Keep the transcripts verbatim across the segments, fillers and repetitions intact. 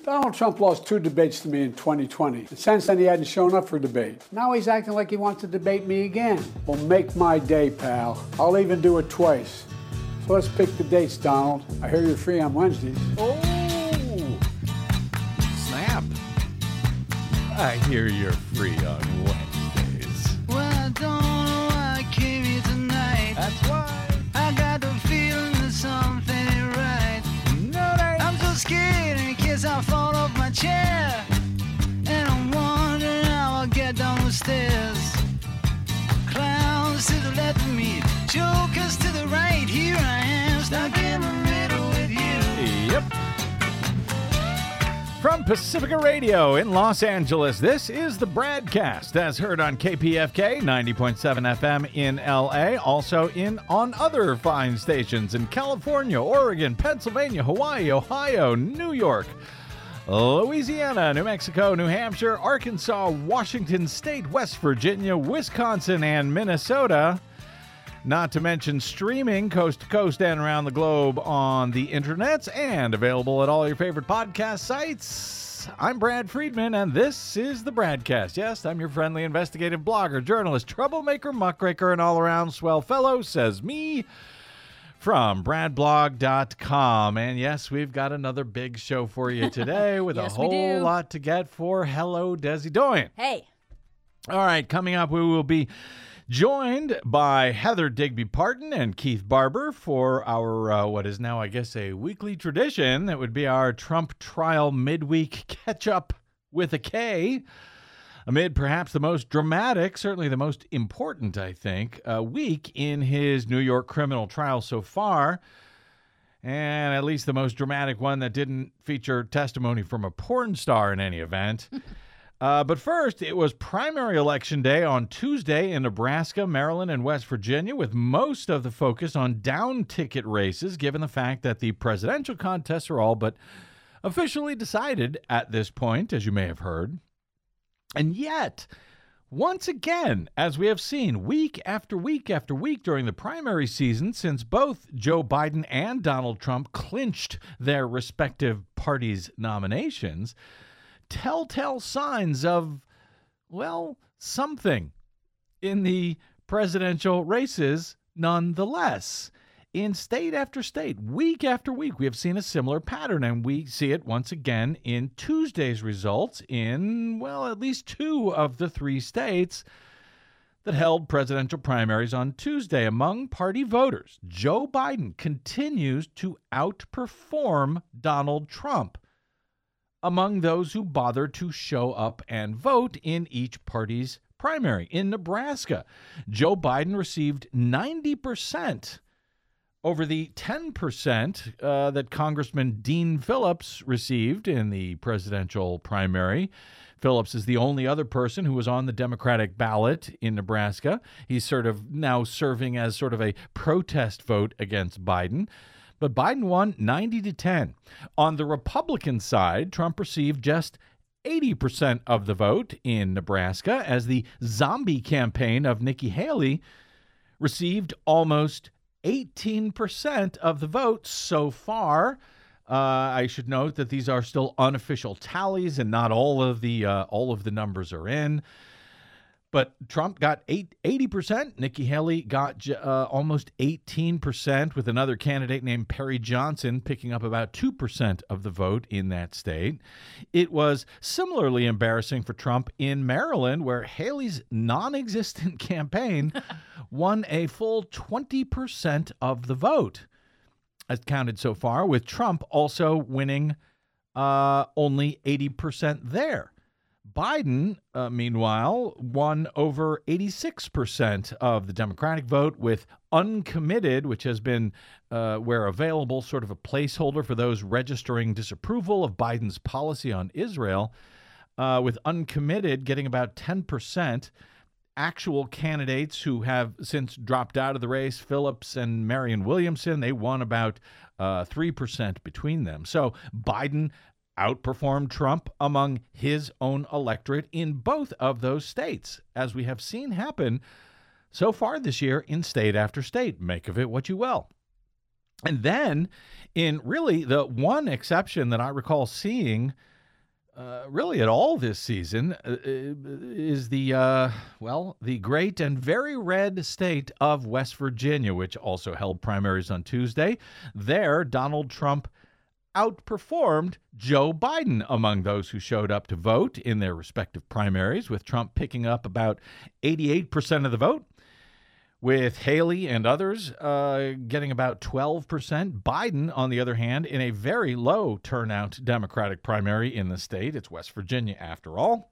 Donald Trump lost two debates to me in twenty twenty. And since then, he hadn't shown up for debate. Now he's acting like he wants to debate me again. Well, make my day, pal. I'll even do it twice. So let's pick the dates, Donald. I hear you're free on Wednesdays. Oh, snap. I hear you're free on Wednesdays. Well, I don't know why I came here tonight. That's why. I got the feeling that something ain't right. No, they I'm so scared in case I fall off my chair. And I'm wondering how I'll get down the stairs. Clowns to the left of me, jokers to the right. Here I am, stuck in the middle with you. Yep. From Pacifica Radio in Los Angeles, this is the Bradcast, as heard on K P F K ninety point seven F M in L A, also in on other fine stations in California, Oregon, Pennsylvania, Hawaii, Ohio, New York, Louisiana, New Mexico, New Hampshire, Arkansas, Washington State, West Virginia, Wisconsin, and Minnesota. Not to mention streaming coast to coast and around the globe on the internets and available at all your favorite podcast sites. I'm Brad Friedman, and this is the Bradcast. Yes, I'm your friendly investigative blogger, journalist, troublemaker, muckraker, and all-around swell fellow, says me, from brad blog dot com. And yes, we've got another big show for you today with Yes, a we whole do. lot to get for. Hello, Desi Doyen. Hey. All right, coming up, we will be joined by Heather Digby Parton and Keith Barber for our, uh, what is now, I guess, a weekly tradition. That would be our Trump trial midweek catch-up with a K, amid perhaps the most dramatic, certainly the most important, I think, uh, week in his New York criminal trial so far, and at least the most dramatic one that didn't feature testimony from a porn star in any event. Uh, but first, it was primary election day on Tuesday in Nebraska, Maryland, and West Virginia, with most of the focus on down-ticket races, given the fact that the presidential contests are all but officially decided at this point, as you may have heard. And yet, once again, as we have seen week after week after week during the primary season, since both Joe Biden and Donald Trump clinched their respective parties' nominations, telltale signs of, well, something in the presidential races nonetheless. In state after state, week after week, we have seen a similar pattern, and we see it once again in Tuesday's results in, well, at least two of the three states that held presidential primaries on Tuesday. Among party voters, Joe Biden continues to outperform Donald Trump among those who bother to show up and vote in each party's primary. In Nebraska, Joe Biden received ninety percent over the ten percent uh, that Congressman Dean Phillips received in the presidential primary. Phillips is the only other person who was on the Democratic ballot in Nebraska. He's sort of now serving as sort of a protest vote against Biden. But Biden won ninety to ten. On the Republican side, Trump received just eighty percent of the vote in Nebraska, as the zombie campaign of Nikki Haley received almost eighteen percent of the vote so far. Uh, I should note that these are still unofficial tallies, and not all of the uh, all of the numbers are in. But Trump got eight, eighty percent. Nikki Haley got uh, almost eighteen percent, with another candidate named Perry Johnson picking up about two percent of the vote in that state. It was similarly embarrassing for Trump in Maryland, where Haley's non-existent campaign won a full twenty percent of the vote, as counted so far, with Trump also winning uh, only eighty percent there. Biden, uh, meanwhile, won over eighty-six percent of the Democratic vote, with uncommitted, which has been, uh, where available, sort of a placeholder for those registering disapproval of Biden's policy on Israel, uh, with uncommitted getting about ten percent. Actual candidates who have since dropped out of the race, Phillips and Marianne Williamson, they won about uh, three percent between them. So Biden outperformed Trump among his own electorate in both of those states, as we have seen happen so far this year in state after state. Make of it what you will. And then, in really the one exception that I recall seeing uh, really at all this season, uh, is the, uh, well, the great and very red state of West Virginia, which also held primaries on Tuesday. There, Donald Trump outperformed Joe Biden among those who showed up to vote in their respective primaries, with Trump picking up about eighty-eight percent of the vote, with Haley and others uh, getting about twelve percent. Biden, on the other hand, in a very low turnout Democratic primary in the state. It's West Virginia, after all.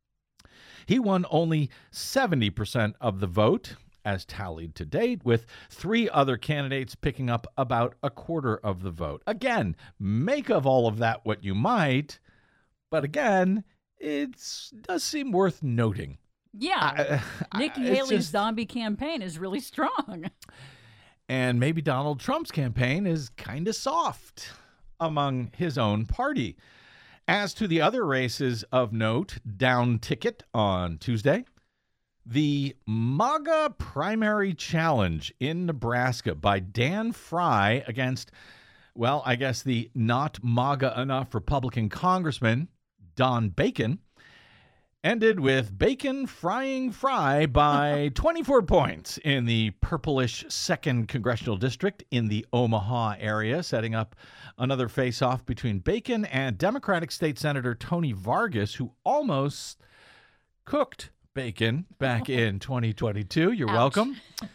He won only seventy percent of the vote, as tallied to date, with three other candidates picking up about a quarter of the vote. Again, make of all of that what you might, but again, it does seem worth noting. Yeah, I, Nikki I, Haley's just, zombie campaign is really strong. And maybe Donald Trump's campaign is kind of soft among his own party. As to the other races of note, down ticket on Tuesday, the MAGA primary challenge in Nebraska by Dan Fry against, well, I guess the not MAGA enough Republican Congressman Don Bacon, ended with Bacon frying Fry by twenty-four points in the purplish second Congressional District in the Omaha area, setting up another face-off between Bacon and Democratic State Senator Tony Vargas, who almost cooked Bacon back in twenty twenty-two. You're Ouch. welcome.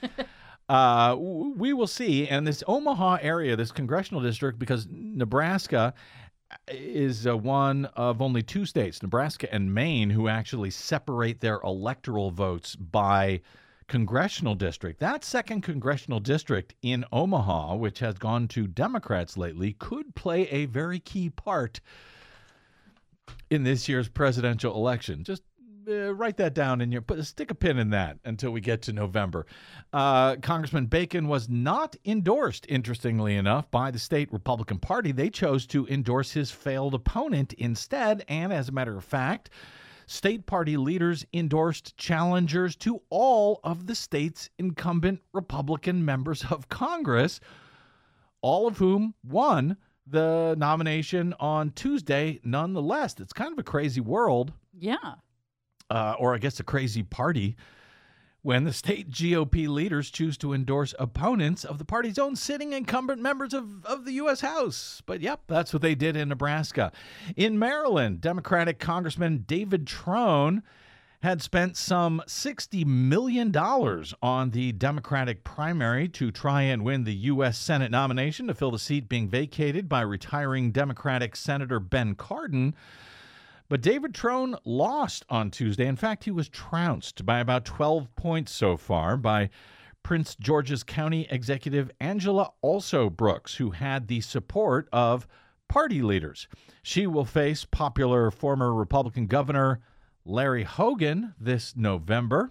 Uh, we will see. And this Omaha area, this Congressional District, because Nebraska is uh, one of only two states, Nebraska and Maine, who actually separate their electoral votes by congressional district. That second congressional district in Omaha, which has gone to Democrats lately, could play a very key part in this year's presidential election. Just Uh, write that down in your, put stick a pin in that until we get to November. Uh, Congressman Bacon was not endorsed, interestingly enough, by the state Republican Party. They chose to endorse his failed opponent instead. And as a matter of fact, state party leaders endorsed challengers to all of the state's incumbent Republican members of Congress, all of whom won the nomination on Tuesday nonetheless. It's kind of a crazy world. Yeah. Uh, or I guess a crazy party, when the state G O P leaders choose to endorse opponents of the party's own sitting incumbent members of, of the U S House. But yep, that's what they did in Nebraska. In Maryland, Democratic Congressman David Trone had spent some sixty million dollars on the Democratic primary to try and win the U S Senate nomination to fill the seat being vacated by retiring Democratic Senator Ben Cardin. But David Trone lost on Tuesday. In fact, he was trounced by about twelve points so far by Prince George's County Executive Angela Also Brooks, who had the support of party leaders. She will face popular former Republican Governor Larry Hogan this November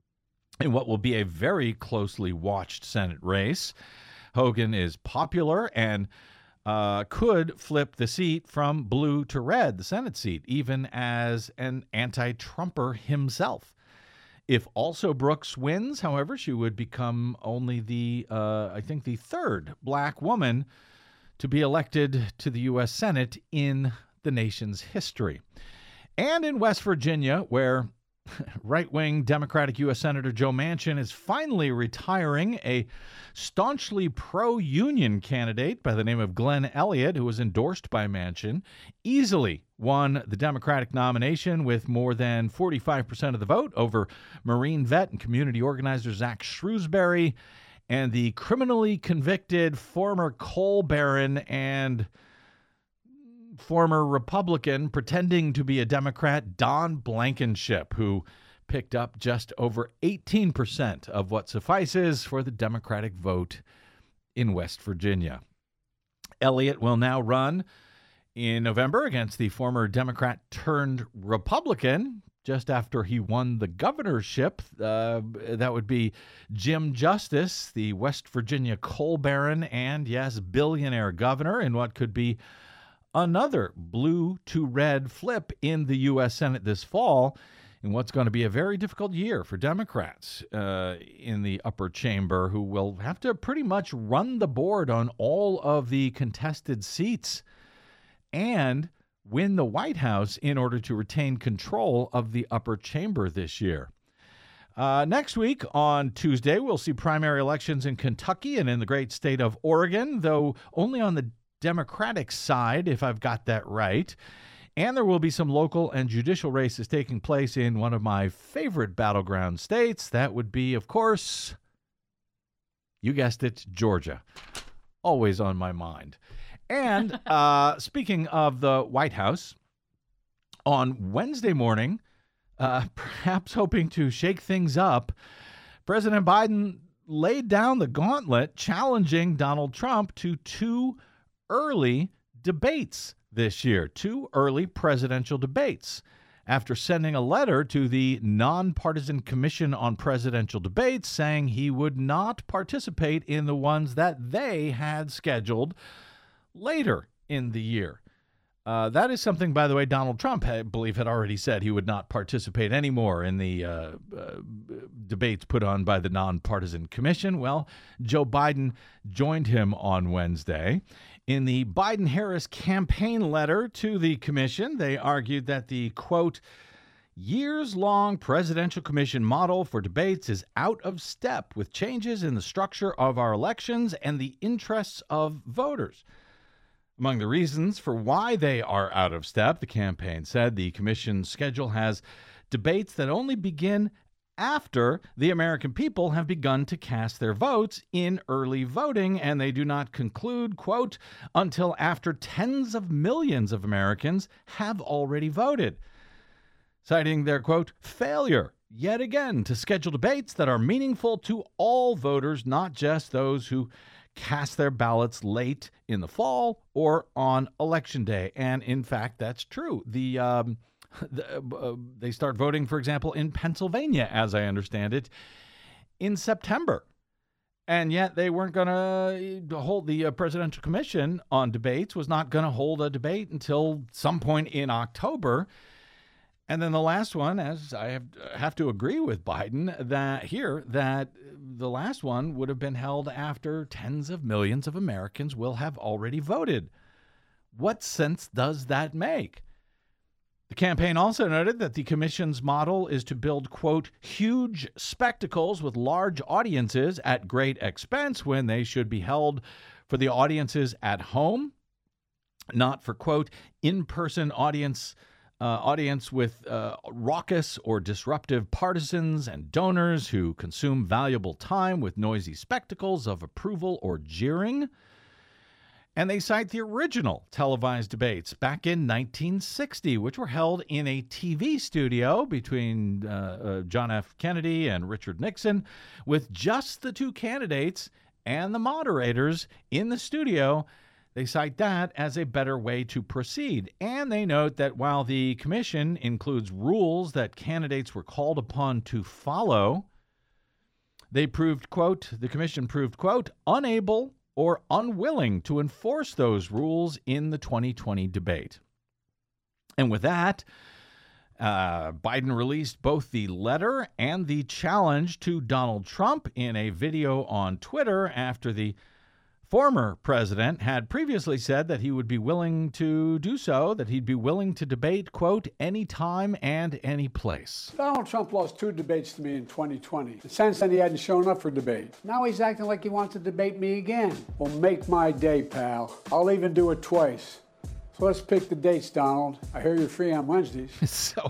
in what will be a very closely watched Senate race. Hogan is popular and Uh, could flip the seat from blue to red, the Senate seat, even as an anti-Trumper himself. If Also Brooks wins, however, she would become only the, uh, I think, the third black woman to be elected to the U S Senate in the nation's history. And in West Virginia, where right-wing Democratic U S Senator Joe Manchin is finally retiring, a staunchly pro-union candidate by the name of Glenn Elliott, who was endorsed by Manchin, easily won the Democratic nomination with more than forty-five percent of the vote over Marine vet and community organizer Zach Shrewsbury and the criminally convicted former coal baron and former Republican pretending to be a Democrat, Don Blankenship, who picked up just over eighteen percent of what suffices for the Democratic vote in West Virginia. Elliott will now run in November against the former Democrat turned Republican just after he won the governorship. Uh, that would be Jim Justice, the West Virginia coal baron and, yes, billionaire governor, in what could be another blue to red flip in the U S Senate this fall, in what's going to be a very difficult year for Democrats uh, in the upper chamber, who will have to pretty much run the board on all of the contested seats and win the White House in order to retain control of the upper chamber this year. Uh, next week on Tuesday, we'll see primary elections in Kentucky and in the great state of Oregon, though only on the Democratic side, if I've got that right. And there will be some local and judicial races taking place in one of my favorite battleground states. That would be, of course, you guessed it, Georgia. Always on my mind. And uh, speaking of the White House, on Wednesday morning, uh, perhaps hoping to shake things up, President Biden laid down the gauntlet challenging Donald Trump to two early debates this year, two early presidential debates. After sending a letter to the Nonpartisan Commission on Presidential Debates saying he would not participate in the ones that they had scheduled later in the year. Uh, that is something, by the way, Donald Trump, I believe, had already said he would not participate anymore in the uh, uh, debates put on by the Nonpartisan Commission. Well, Joe Biden joined him on Wednesday. In the Biden-Harris campaign letter to the commission, they argued that the, quote, years-long presidential commission model for debates is out of step with changes in the structure of our elections and the interests of voters. Among the reasons for why they are out of step, the campaign said the commission's schedule has debates that only begin after the American people have begun to cast their votes in early voting, and they do not conclude, quote, until after tens of millions of Americans have already voted, citing their, quote, failure yet again to schedule debates that are meaningful to all voters, not just those who cast their ballots late in the fall or on Election Day. And in fact, that's true. The, um, the uh, they start voting, for example, in Pennsylvania, as I understand it, in September. And yet they weren't going to hold the uh, Presidential Commission on Debates was not going to hold a debate until some point in October. And then the last one, as I have, have to agree with Biden that here, that the last one would have been held after tens of millions of Americans will have already voted. What sense does that make? The campaign also noted that the commission's model is to build, quote, huge spectacles with large audiences at great expense when they should be held for the audiences at home, not for, quote, in-person audience Uh, audience with uh, raucous or disruptive partisans and donors who consume valuable time with noisy spectacles of approval or jeering. And they cite the original televised debates back in nineteen sixty, which were held in a T V studio between uh, uh, John F. Kennedy and Richard Nixon, with just the two candidates and the moderators in the studio. They cite that as a better way to proceed. And they note that while the commission includes rules that candidates were called upon to follow, they proved, quote, the commission proved, quote, unable or unwilling to enforce those rules in the twenty twenty debate. And with that, uh, Biden released both the letter and the challenge to Donald Trump in a video on Twitter after the former president had previously said that he would be willing to do so, that he'd be willing to debate, quote, any time and any place. Donald Trump lost two debates to me in twenty twenty. And since then, he hadn't shown up for debate. Now he's acting like he wants to debate me again. Well, make my day, pal. I'll even do it twice. So let's pick the dates, Donald. I hear you're free on Wednesdays. So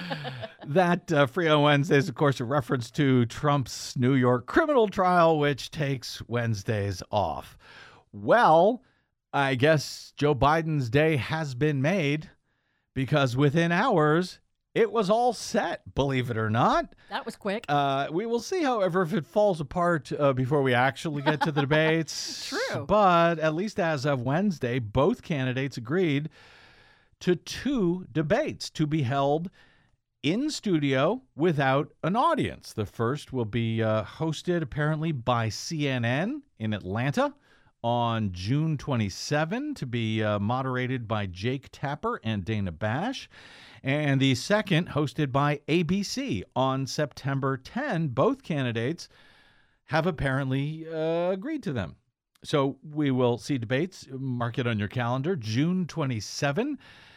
that uh, free on Wednesdays, of course, a reference to Trump's New York criminal trial, which takes Wednesdays off. Well, I guess Joe Biden's day has been made, because within hours, it was all set, believe it or not. That was quick. Uh, we will see, however, if it falls apart uh, before we actually get to the debates. True. But at least as of Wednesday, both candidates agreed to two debates to be held in studio without an audience. The first will be uh, hosted apparently by C N N in Atlanta on June twenty-seventh, to be uh, moderated by Jake Tapper and Dana Bash. And the second hosted by A B C on September tenth. Both candidates have apparently uh, agreed to them. So we will see debates. Mark it on your calendar, June twenty-seventh.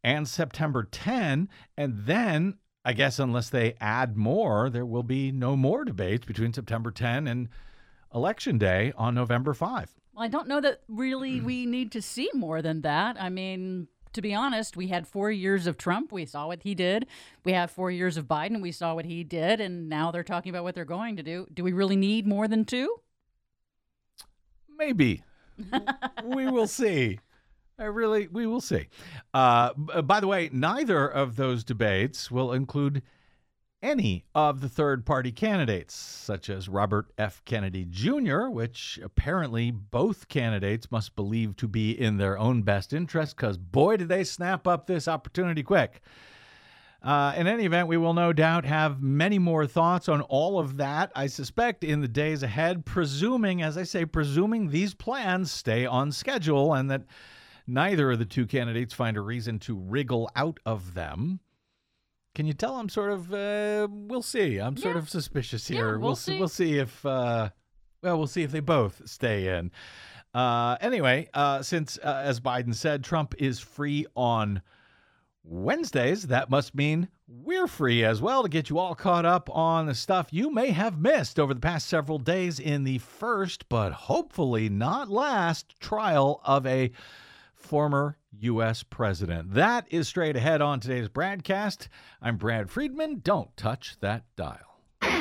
and September tenth. And then, I guess unless they add more, there will be no more debates between September tenth and Election Day on November fifth. Well, I don't know that really we need to see more than that. I mean, to be honest, we had four years of Trump. We saw what he did. We have four years of Biden. We saw what he did. And now they're talking about what they're going to do. Do we really need more than two? Maybe. We will see. I really, we will see. Uh, b- by the way, neither of those debates will include any of the third-party candidates, such as Robert F. Kennedy Junior, which apparently both candidates must believe to be in their own best interest, because boy, did they snap up this opportunity quick. Uh, in any event, we will no doubt have many more thoughts on all of that, I suspect, in the days ahead, presuming, as I say, presuming these plans stay on schedule and that neither of the two candidates find a reason to wriggle out of them. Can you tell I'm sort of, uh, we'll see. I'm sort Yeah. of suspicious here. Yeah, we'll we'll see. We'll see if, uh, well, we'll see if they both stay in. Uh, anyway, uh, since, uh, as Biden said, Trump is free on Wednesdays, that must mean we're free as well to get you all caught up on the stuff you may have missed over the past several days in the first, but hopefully not last, trial of a former U S president. That is straight ahead on today's broadcast. I'm Brad Friedman. Don't touch that dial.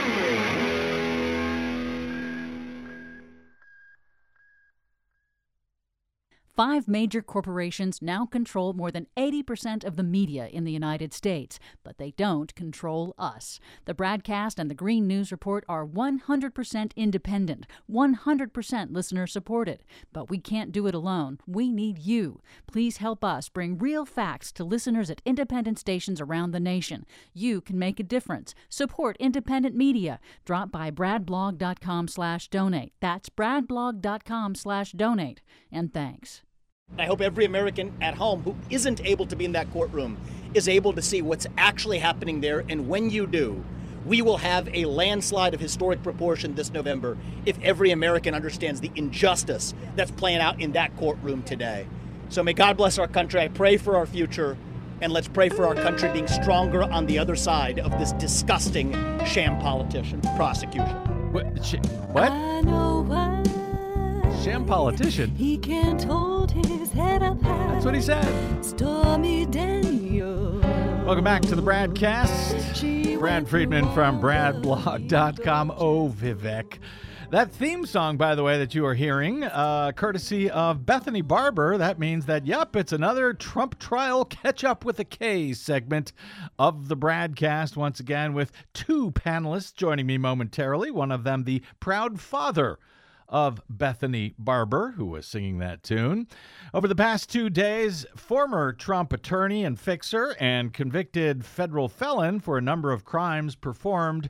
Five major corporations now control more than eighty percent of the media in the United States, but they don't control us. The Bradcast and the Green News Report are one hundred percent independent, one hundred percent listener supported. But we can't do it alone. We need you. Please help us bring real facts to listeners at independent stations around the nation. You can make a difference. Support independent media. Drop by bradblog.com slash donate. That's bradblog.com slash donate. And thanks. I hope every American at home who isn't able to be in that courtroom is able to see what's actually happening there. And when you do, we will have a landslide of historic proportion this November if every American understands the injustice that's playing out in that courtroom today. So may God bless our country. I pray for our future. And let's pray for our country being stronger on the other side of this disgusting sham politician prosecution. What? sh- What? I know why Sham politician? he can't hold his head up high. That's what he said. Stormy Daniels. Welcome back to the Bradcast. Brad Friedman from bradblog dot com. Oh, Vivek. That theme song, by the way, that you are hearing, uh, courtesy of Bethany Barber. That means that, yep, it's another Trump trial catch up with a K segment of the Bradcast. Once again, with two panelists joining me momentarily. One of them, the proud father of Bethany Barber, who was singing that tune. Over the past two days, former Trump attorney and fixer and convicted federal felon for a number of crimes performed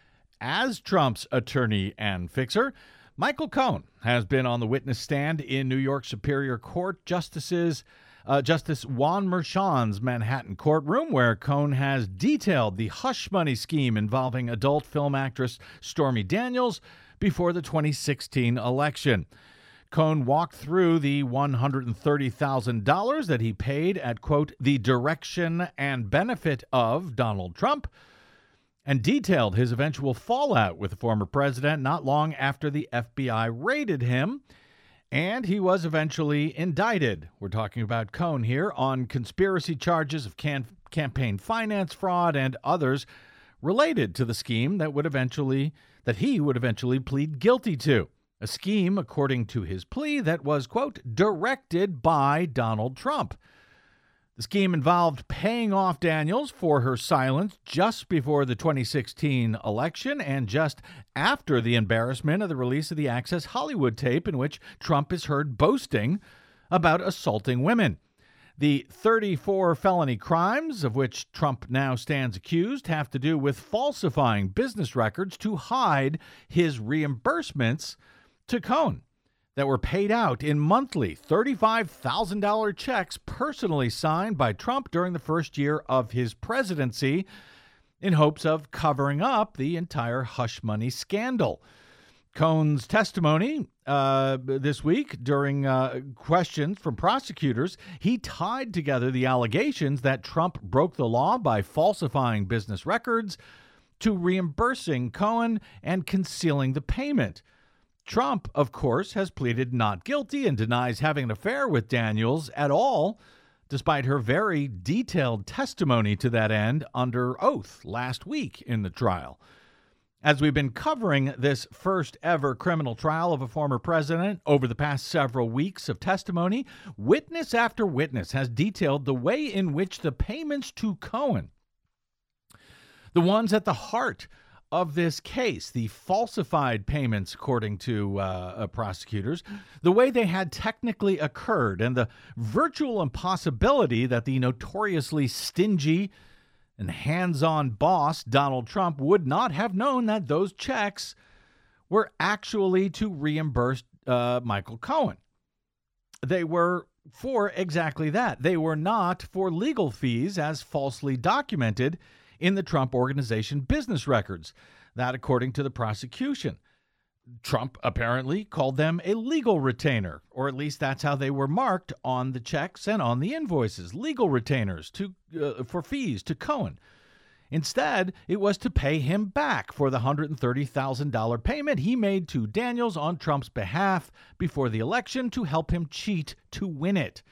as Trump's attorney and fixer, Michael Cohen has been on the witness stand in New York Superior Court. Justices, uh, Justice Juan Merchan's Manhattan courtroom, where Cohen has detailed the hush money scheme involving adult film actress Stormy Daniels before the twenty sixteen election. Cohen walked through the one hundred thirty thousand dollars that he paid at, quote, the direction and benefit of Donald Trump, and detailed his eventual fallout with the former president not long after the F B I raided him, and he was eventually indicted. We're talking about Cohen here on conspiracy charges of can- campaign finance fraud and others related to the scheme that would eventually that he would eventually plead guilty to. A scheme, according to his plea, that was, quote, directed by Donald Trump. The scheme involved paying off Daniels for her silence just before the twenty sixteen election and just after the embarrassment of the release of the Access Hollywood tape in which Trump is heard boasting about assaulting women. The thirty-four felony crimes of which Trump now stands accused have to do with falsifying business records to hide his reimbursements to Cohen that were paid out in monthly thirty-five thousand dollars checks personally signed by Trump during the first year of his presidency in hopes of covering up the entire hush money scandal. Cohen's testimony uh, this week during uh, questions from prosecutors, he tied together the allegations that Trump broke the law by falsifying business records to reimbursing Cohen and concealing the payment. Trump, of course, has pleaded not guilty and denies having an affair with Daniels at all, despite her very detailed testimony to that end under oath last week in the trial. As we've been covering this first ever criminal trial of a former president over the past several weeks of testimony, witness after witness has detailed the way in which the payments to Cohen, the ones at the heart of this case, the falsified payments, according to uh, prosecutors, the way they had technically occurred, and the virtual impossibility that the notoriously stingy and hands-on boss, Donald Trump, would not have known that those checks were actually to reimburse uh, Michael Cohen. They were for exactly that. They were not for legal fees as falsely documented in the Trump Organization business records. That, according to the prosecution. Trump apparently called them a legal retainer, or at least that's how they were marked on the checks and on the invoices, legal retainers to uh, for fees to Cohen. Instead, it was to pay him back for the one hundred thirty thousand dollars payment he made to Daniels on Trump's behalf before the election to help him cheat to win it.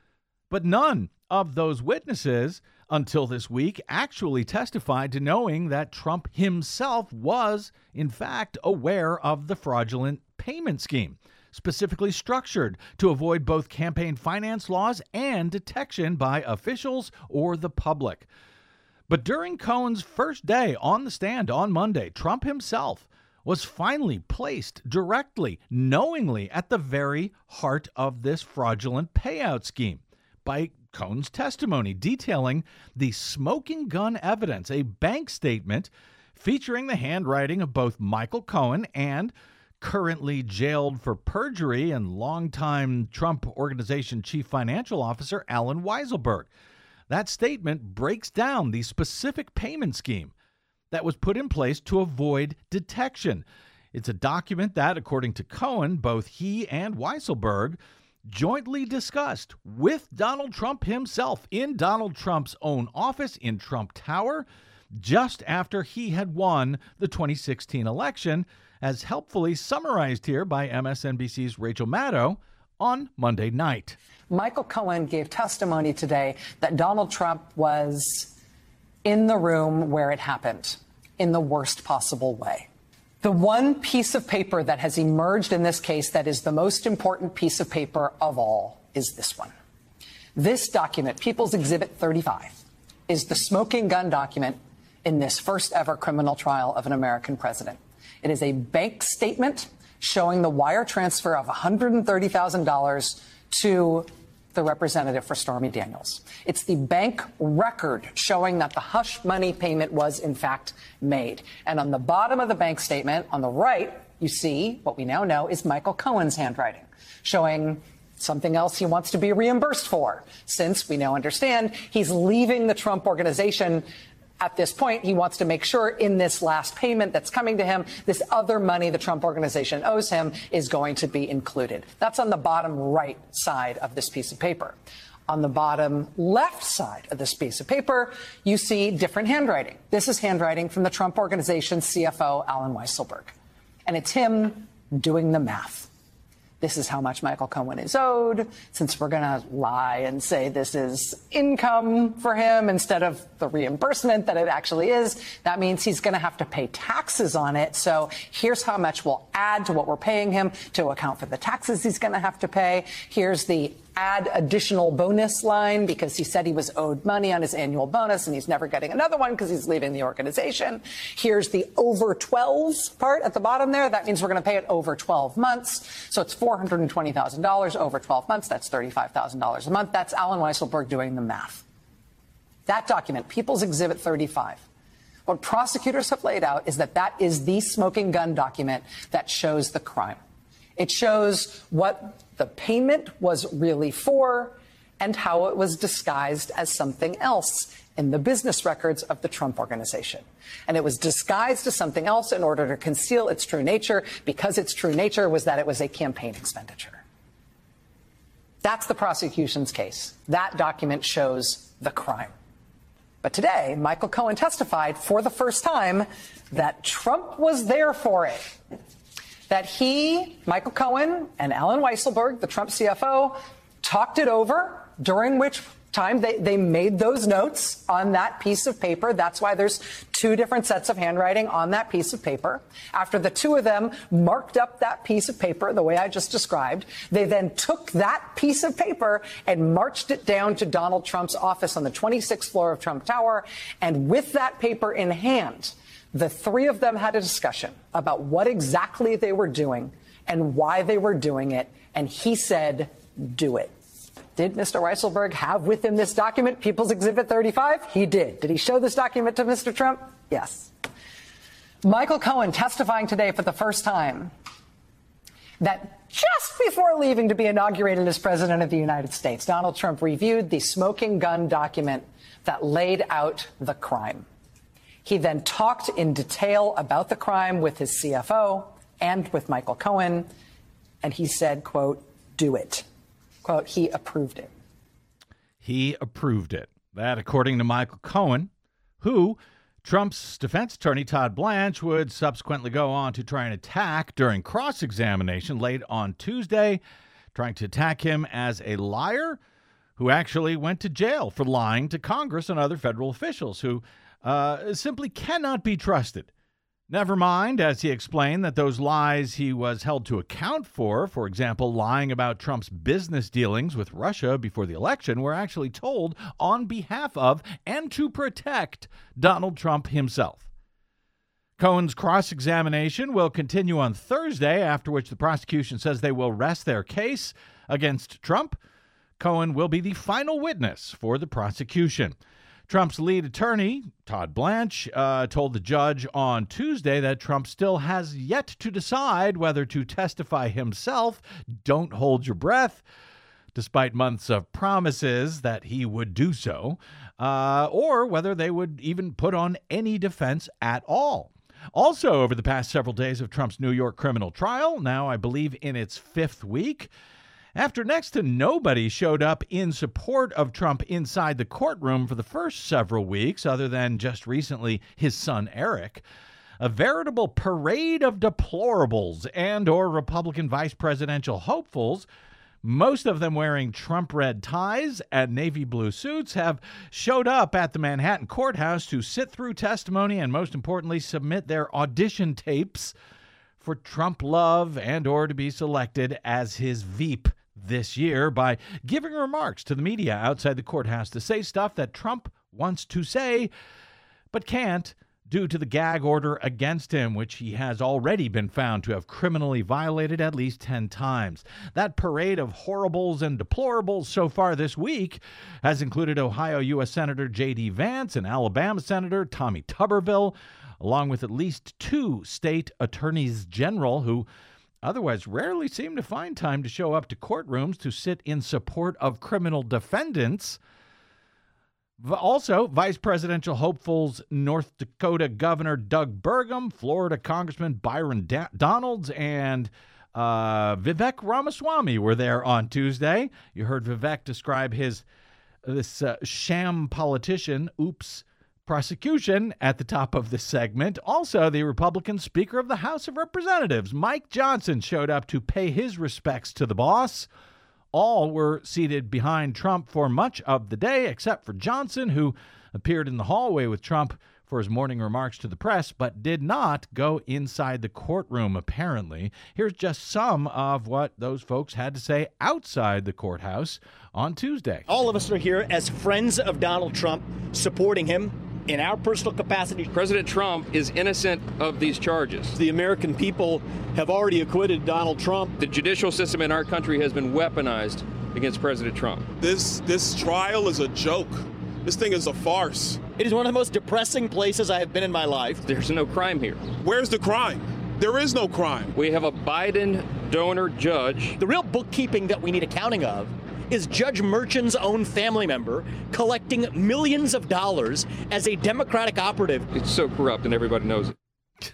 But none of those witnesses until this week actually testified to knowing that Trump himself was, in fact, aware of the fraudulent payment scheme, specifically structured to avoid both campaign finance laws and detection by officials or the public. But during Cohen's first day on the stand on Monday, Trump himself was finally placed directly, knowingly, at the very heart of this fraudulent payout scheme by Cohen's testimony detailing the smoking gun evidence, a bank statement featuring the handwriting of both Michael Cohen and currently jailed for perjury and longtime Trump Organization chief financial officer Allen Weisselberg. That statement breaks down the specific payment scheme that was put in place to avoid detection. It's a document that, according to Cohen, both he and Weisselberg jointly discussed with Donald Trump himself in Donald Trump's own office in Trump Tower just after he had won the twenty sixteen election, as helpfully summarized here by M S N B C's Rachel Maddow on Monday night. Michael Cohen gave testimony today that Donald Trump was in the room where it happened in the worst possible way. The one piece of paper that has emerged in this case that is the most important piece of paper of all is this one. This document, People's Exhibit thirty-five, is the smoking gun document in this first ever criminal trial of an American president. It is a bank statement showing the wire transfer of one hundred thirty thousand dollars to the representative for Stormy Daniels. It's the bank record showing that the hush money payment was in fact made. And on the bottom of the bank statement, on the right, you see what we now know is Michael Cohen's handwriting, showing something else he wants to be reimbursed for, since we now understand he's leaving the Trump Organization. At this point, he wants to make sure in this last payment that's coming to him, this other money the Trump Organization owes him is going to be included. That's on the bottom right side of this piece of paper. On the bottom left side of this piece of paper, you see different handwriting. This is handwriting from the Trump Organization C F O, Allen Weisselberg. And it's him doing the math. This is how much Michael Cohen is owed. Since we're going to lie and say this is income for him instead of the reimbursement that it actually is, that means he's going to have to pay taxes on it. So here's how much we'll add to what we're paying him to account for the taxes he's going to have to pay. Here's the add additional bonus line because he said he was owed money on his annual bonus and he's never getting another one because he's leaving the organization. Here's the over twelve part at the bottom there. That means we're going to pay it over twelve months. So it's four hundred twenty thousand dollars over twelve months. That's thirty-five thousand dollars a month. That's Allen Weisselberg doing the math. That document, People's Exhibit thirty-five, what prosecutors have laid out is that that is the smoking gun document that shows the crime. It shows what the payment was really for and how it was disguised as something else in the business records of the Trump Organization. And it was disguised as something else in order to conceal its true nature, because its true nature was that it was a campaign expenditure. That's the prosecution's case. That document shows the crime. But today, Michael Cohen testified for the first time that Trump was there for it. That he, Michael Cohen, and Alan Weisselberg, the Trump C F O, talked it over, during which time they, they made those notes on that piece of paper. That's why there's two different sets of handwriting on that piece of paper. After the two of them marked up that piece of paper the way I just described, they then took that piece of paper and marched it down to Donald Trump's office on the twenty-sixth floor of Trump Tower. And with that paper in hand, the three of them had a discussion about what exactly they were doing and why they were doing it. And he said, do it. Did Mister Weisselberg have with him this document, People's Exhibit thirty-five? He did. Did he show this document to Mister Trump? Yes. Michael Cohen testifying today for the first time that just before leaving to be inaugurated as President of the United States, Donald Trump reviewed the smoking gun document that laid out the crime. He then talked in detail about the crime with his C F O and with Michael Cohen, and he said, quote, do it. Quote, he approved it. He approved it. That, according to Michael Cohen, who Trump's defense attorney, Todd Blanche, would subsequently go on to try and attack during cross-examination late on Tuesday, trying to attack him as a liar who actually went to jail for lying to Congress and other federal officials who uh, simply cannot be trusted. Never mind, as he explained, that those lies he was held to account for, for example, lying about Trump's business dealings with Russia before the election, were actually told on behalf of and to protect Donald Trump himself. Cohen's cross-examination will continue on Thursday, after which the prosecution says they will rest their case against Trump. Cohen will be the final witness for the prosecution. Trump's lead attorney, Todd Blanche, uh, told the judge on Tuesday that Trump still has yet to decide whether to testify himself. Don't hold your breath, despite months of promises that he would do so, uh, or whether they would even put on any defense at all. Also, over the past several days of Trump's New York criminal trial, now I believe in its fifth week, after next to nobody showed up in support of Trump inside the courtroom for the first several weeks, other than just recently his son Eric, a veritable parade of deplorables and or Republican vice presidential hopefuls, most of them wearing Trump red ties and navy blue suits, have showed up at the Manhattan courthouse to sit through testimony and, most importantly, submit their audition tapes for Trump love and or to be selected as his Veep this year by giving remarks to the media outside the courthouse to say stuff that Trump wants to say but can't due to the gag order against him, which he has already been found to have criminally violated at least ten times. That parade of horribles and deplorables so far this week has included Ohio U S Senator J D Vance and Alabama Senator Tommy Tuberville, along with at least two state attorneys general who otherwise rarely seem to find time to show up to courtrooms to sit in support of criminal defendants. Also, vice presidential hopefuls North Dakota Governor Doug Burgum, Florida Congressman Byron da- Donalds, and uh, Vivek Ramaswamy were there on Tuesday. You heard Vivek describe his this uh, sham politician, oops, prosecution at the top of this segment. Also, the Republican Speaker of the House of Representatives, Mike Johnson, showed up to pay his respects to the boss. All were seated behind Trump for much of the day, except for Johnson, who appeared in the hallway with Trump for his morning remarks to the press, but did not go inside the courtroom, apparently. Here's just some of what those folks had to say outside the courthouse on Tuesday. All of us are here as friends of Donald Trump, supporting him in our personal capacity. President Trump is innocent of these charges. The American people have already acquitted Donald Trump. The judicial system in our country has been weaponized against President Trump. This this trial is a joke. This thing is a farce. It is one of the most depressing places I have been in my life. There's no crime here. Where's the crime? There is no crime. We have a Biden donor judge. The real bookkeeping that we need accounting of is Judge Merchan's own family member collecting millions of dollars as a Democratic operative. It's so corrupt and everybody knows it.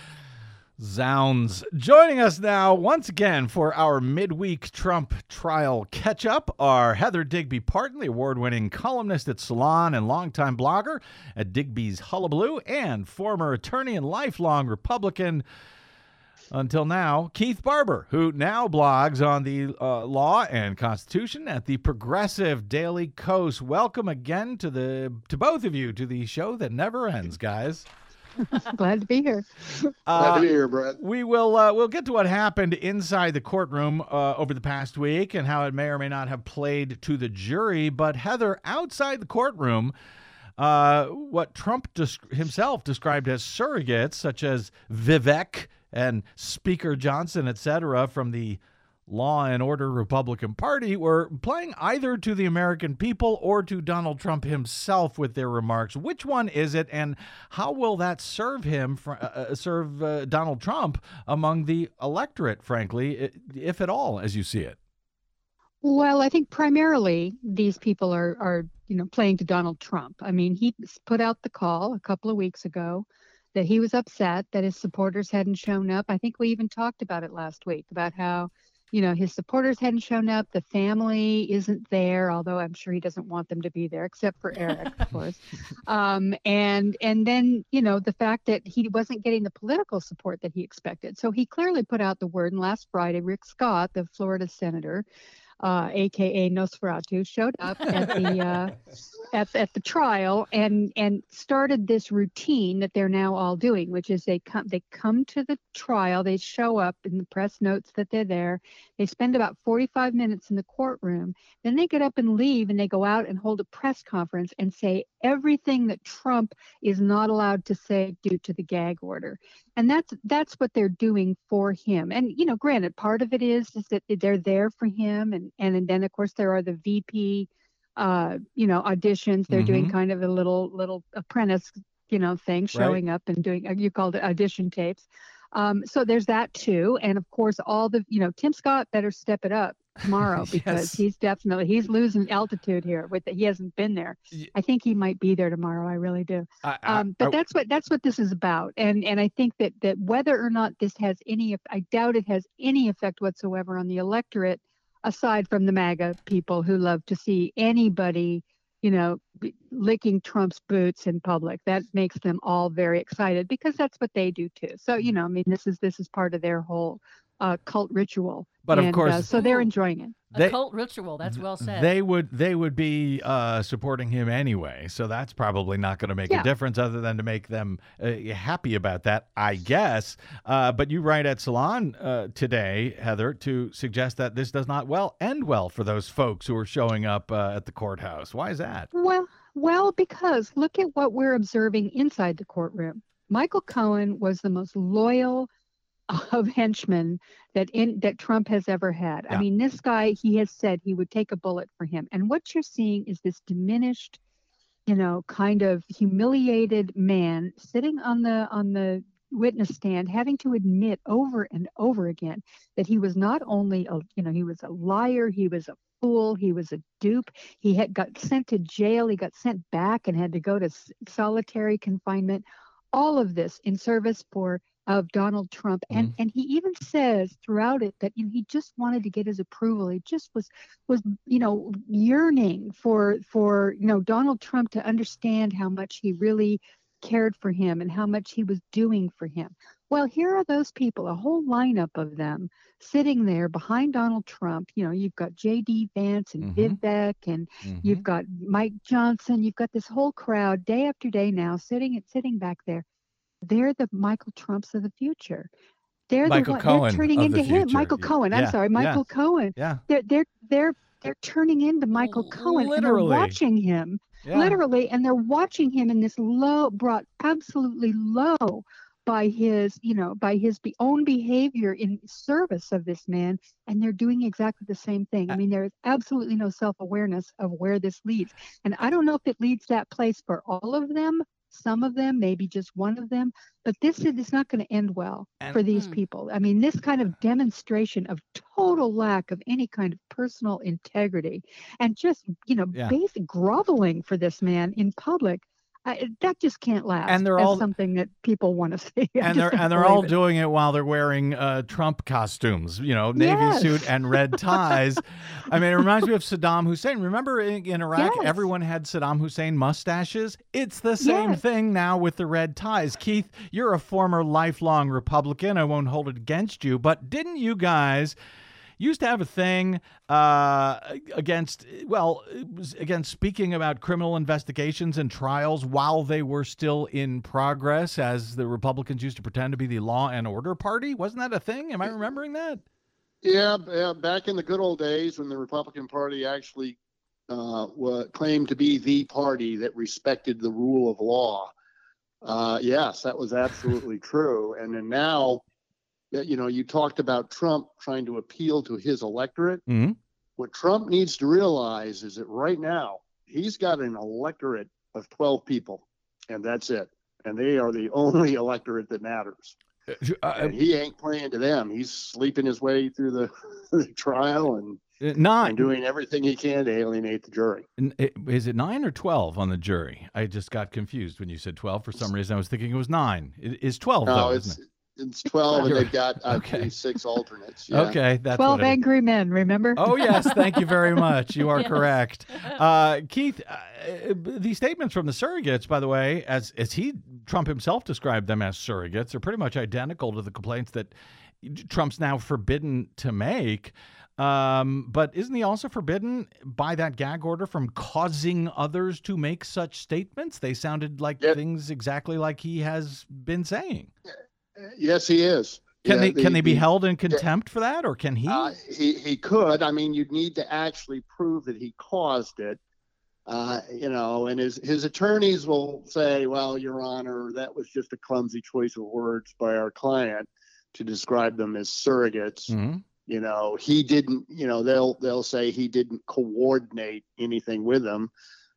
Zounds. Joining us now once again for our midweek Trump trial catch-up are Heather Digby Parton, the award-winning columnist at Salon and longtime blogger at Digby's Hullabaloo, and former attorney and lifelong Republican until now, Keith Barber, who now blogs on the uh, law and Constitution at the Progressive Daily Kos. Welcome again to the to both of you to the show that never ends, guys. Glad to be here. Uh, Glad to be here, Brett. We will uh, we'll get to what happened inside the courtroom uh, over the past week and how it may or may not have played to the jury. But Heather, outside the courtroom, uh, what Trump desc- himself described as surrogates, such as Vivek and Speaker Johnson, et cetera, from the Law and Order Republican Party, were playing either to the American people or to Donald Trump himself with their remarks. Which one is it, and how will that serve him, uh, uh, serve uh, Donald Trump among the electorate, frankly, if at all, as you see it? Well, I think primarily these people are, are, you know, playing to Donald Trump. I mean, he put out the call a couple of weeks ago that he was upset that his supporters hadn't shown up. I think we even talked about it last week, about how, you know, his supporters hadn't shown up. The family isn't there, although I'm sure he doesn't want them to be there, except for Eric, of course. Um, and and then, you know, the fact that he wasn't getting the political support that he expected. So he clearly put out the word. And last Friday, Rick Scott, the Florida senator, uh, A K A Nosferatu, showed up at the uh, at, at the trial and and started this routine that they're now all doing, which is they come they come to the trial, they show up in the press notes that they're there, they spend about forty-five minutes in the courtroom, then they get up and leave and they go out and hold a press conference and say everything that Trump is not allowed to say due to the gag order. And that's that's what they're doing for him. And, you know, granted, part of it is, is that they're there for him. And, and, and then, of course, there are the V P, uh, you know, auditions. They're mm-hmm. doing kind of a little little apprentice, you know, thing, showing right. up and doing, you called it audition tapes. Um, so there's that, too. And, of course, all the, you know, Tim Scott better step it up tomorrow because yes. he's definitely he's losing altitude here with it. He hasn't been there. I think he might be there tomorrow. I really do. I, I, um, but I, that's what that's what this is about. And and I think that that whether or not this has any, I doubt it has any effect whatsoever on the electorate, aside from the MAGA people who love to see anybody, you know, licking Trump's boots in public. That makes them all very excited because that's what they do too. So, you know, I mean, this is this is part of their whole uh, cult ritual. But and, of course, uh, so they're enjoying it. A cult ritual. That's well said. They would they would be uh, supporting him anyway, so that's probably not going to make yeah. a difference, other than to make them uh, happy about that, I guess. Uh, but you write at Salon uh, today, Heather, to suggest that this does not well end well for those folks who are showing up uh, at the courthouse. Why is that? Well, well, because look at what we're observing inside the courtroom. Michael Cohen was the most loyal of henchmen that in that Trump has ever had. Yeah. I mean, this guy, he has said he would take a bullet for him. And what you're seeing is this diminished, you know, kind of humiliated man sitting on the on the witness stand, having to admit over and over again that he was not only a, you know, he was a liar, he was a fool, he was a dupe. He had got sent to jail, he got sent back and had to go to solitary confinement. All of this in service for of Donald Trump. And mm. and he even says throughout it that, you know, he just wanted to get his approval. He just was, was you know, yearning for, for, you know, Donald Trump to understand how much he really cared for him and how much he was doing for him. Well, here are those people, a whole lineup of them sitting there behind Donald Trump. You know, you've got J D Vance and mm-hmm. Vivek, and mm-hmm. you've got Mike Johnson. You've got this whole crowd day after day now sitting sitting back there. They're the Michael Trumps of the future. They're Michael the Cohen they're turning into the him. Michael yeah. Cohen. I'm yeah. sorry, Michael yeah. Cohen. Yeah. They're they're they're they're turning into Michael Cohen. Literally. And they're watching him. Yeah. Literally, and they're watching him in this low, brought absolutely low by his, you know, by his be- own behavior in service of this man, and they're doing exactly the same thing. I mean, there is absolutely no self-awareness of where this leads, and I don't know if it leads that place for all of them. some of them, maybe just one of them, but this is not going to end well And- for these Mm. people. I mean, this kind of demonstration of total lack of any kind of personal integrity and just, you know, Yeah. basic groveling for this man in public. I, that just can't last. And they're as all- something that people want to see. I And just they're don't and they're all believe it. doing it while they're wearing uh, Trump costumes, you know, navy Yes. suit and red ties. I mean, it reminds me of Saddam Hussein. Remember in, in Iraq, Yes. everyone had Saddam Hussein mustaches? It's the same Yes. thing now with the red ties. Keith, you're a former lifelong Republican. I won't hold it against you, but didn't you guys used to have a thing uh, against, well, it was against speaking about criminal investigations and trials while they were still in progress, as the Republicans used to pretend to be the law and order party? Wasn't that a thing? Am I remembering that? Yeah, yeah, back in the good old days when the Republican Party actually uh, wa- claimed to be the party that respected the rule of law. Uh, yes, that was absolutely true. And then now, you know, you talked about Trump trying to appeal to his electorate. Mm-hmm. What Trump needs to realize is that right now he's got an electorate of twelve people, and that's it. And they are the only electorate that matters. Uh, And he ain't playing to them. He's sleeping his way through the, the trial and, and nine. doing everything he can to alienate the jury. N- it- Is it nine or twelve on the jury? I just got confused when you said twelve. For some reason, I was thinking it was nine. It is twelve, No, though, it's isn't it? it's twelve, and they've got I Okay. believe six alternates. Yeah. Okay, that's twelve what I- angry men, remember? Oh, yes. Thank you very much. You are Yes. correct. Uh, Keith, uh, these statements from the surrogates, by the way, as, as he, Trump himself described them as surrogates, are pretty much identical to the complaints that Trump's now forbidden to make. Um, but isn't he also forbidden by that gag order from causing others to make such statements? They sounded like Yep. things exactly like he has been saying. Yes, he is. Can Yeah, they the- can they be the- held in contempt for that, or can he? Uh, he he could. I mean, you'd need to actually prove that he caused it. Uh, you know, and his his attorneys will say, "Well, Your Honor, that was just a clumsy choice of words by our client to describe them as surrogates." Mhm. You know, he didn't. You know, they'll they'll say he didn't coordinate anything with them,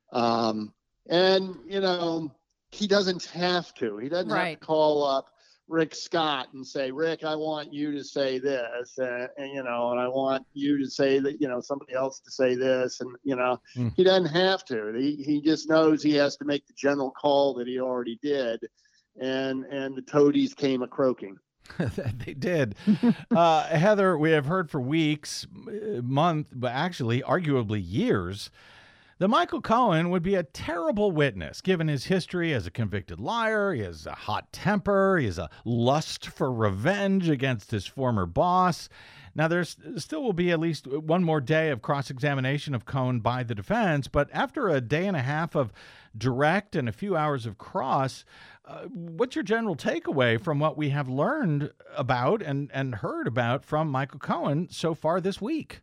um, and you know, he doesn't have to. He doesn't have Right. to call up Rick Scott and say, Rick, I want you to say this, uh, and you know, and I want you to say that, you know, somebody else to say this, and you know, Mm. he doesn't have to. He he just knows he has to make the general call that he already did, and and the toadies came a croaking. They did. uh, Heather, we have heard for weeks, uh, month, but actually arguably years, that Michael Cohen would be a terrible witness, given his history as a convicted liar. He has a hot temper. He has a lust for revenge against his former boss. Now, there's still will be at least one more day of cross-examination of Cohen by the defense, but after a day and a half of direct and a few hours of cross, uh, what's your general takeaway from what we have learned about and, and heard about from Michael Cohen so far this week?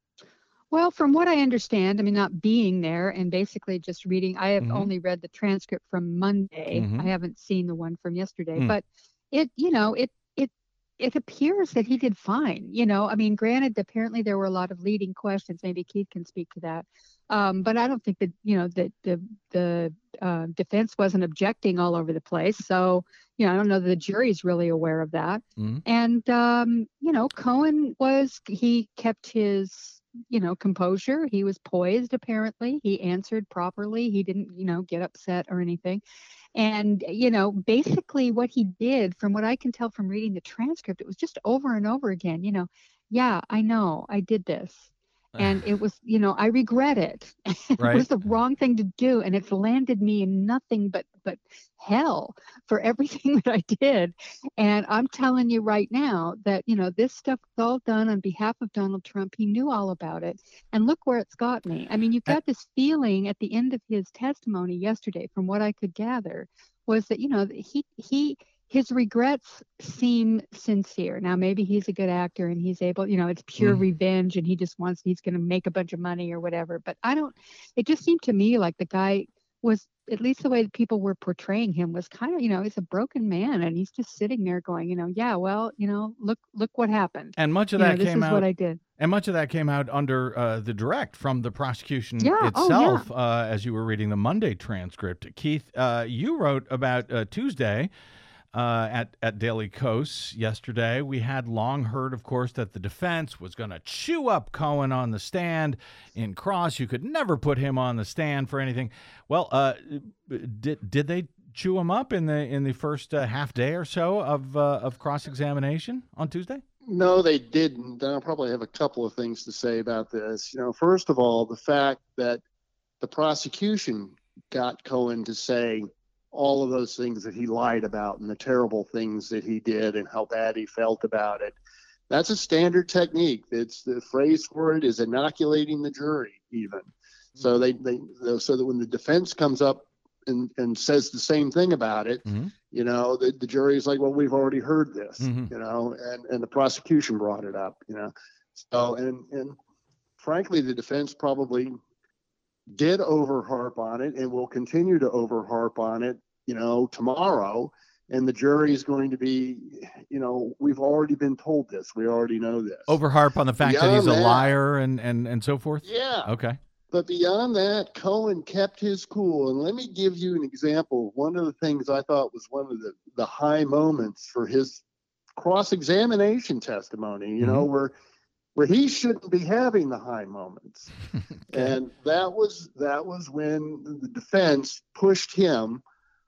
Well, from what I understand, I mean, not being there and basically just reading, I have Mhm. only read the transcript from Monday. Mhm. I haven't seen the one from yesterday, Mm. but it, you know, it, it, it appears that he did fine. You know, I mean, granted, apparently there were a lot of leading questions. Maybe Keith can speak to that. Um, but I don't think that, you know, that the, the uh, defense wasn't objecting all over the place. So, you know, I don't know that the jury's really aware of that. Mhm. And, um, you know, Cohen was, he kept his, you know, composure. He was poised, apparently. He answered properly. He didn't, you know, get upset or anything. And, you know, basically what he did, from what I can tell from reading the transcript, it was just over and over again, you know, yeah, I know I did this. And it was, you know, I regret it. It Right. was the wrong thing to do. And it's landed me in nothing but, but hell for everything that I did. And I'm telling you right now that, you know, this stuff was all done on behalf of Donald Trump. He knew all about it. And look where it's got me. I mean, you got this feeling at the end of his testimony yesterday, from what I could gather, was that, you know, that he, he, his regrets seem sincere. Now, maybe he's a good actor and he's able, you know, it's pure Mm. revenge and he just wants, he's going to make a bunch of money or whatever. But I don't, it just seemed to me like the guy was, at least the way that people were portraying him, was kind of, you know, he's a broken man and he's just sitting there going, you know, yeah, well, you know, look, look what happened. And much of You know, that this came is out. what I did. And much of that came out under uh, the direct from the prosecution Yeah. Oh, itself, yeah. uh, as you were reading the Monday transcript. Keith, uh, you wrote about uh, Tuesday uh, at, at Daily Kos yesterday. We had long heard, of course, that the defense was going to chew up Cohen on the stand in cross. You could never put him on the stand for anything. Well, uh, did did they chew him up in the in the first uh, half day or so of uh, of cross-examination on Tuesday? No, they didn't. I'll probably have a couple of things to say about this. You know, first of all, the fact that the prosecution got Cohen to say all of those things that he lied about and the terrible things that he did and how bad he felt about it. That's a standard technique. It's the phrase for it is inoculating the jury even. So they, they so that when the defense comes up and, and says the same thing about it, mm-hmm. you know, the, the jury is like, well, we've already heard this, mm-hmm. you know, and, and the prosecution brought it up, you know. So, and, and frankly, the defense probably did overharp on it and will continue to overharp on it, you know, tomorrow. And the jury is going to be, you know, we've already been told this. We already know this. Overharp on the fact Beyond that he's a that, liar and, and, and so forth? Yeah. Okay. But beyond that, Cohen kept his cool. And let me give you an example. One of the things I thought was one of the, the high moments for his cross-examination testimony, you mm-hmm. know, where where he shouldn't be having the high moments. Okay. And that was that was when the defense pushed him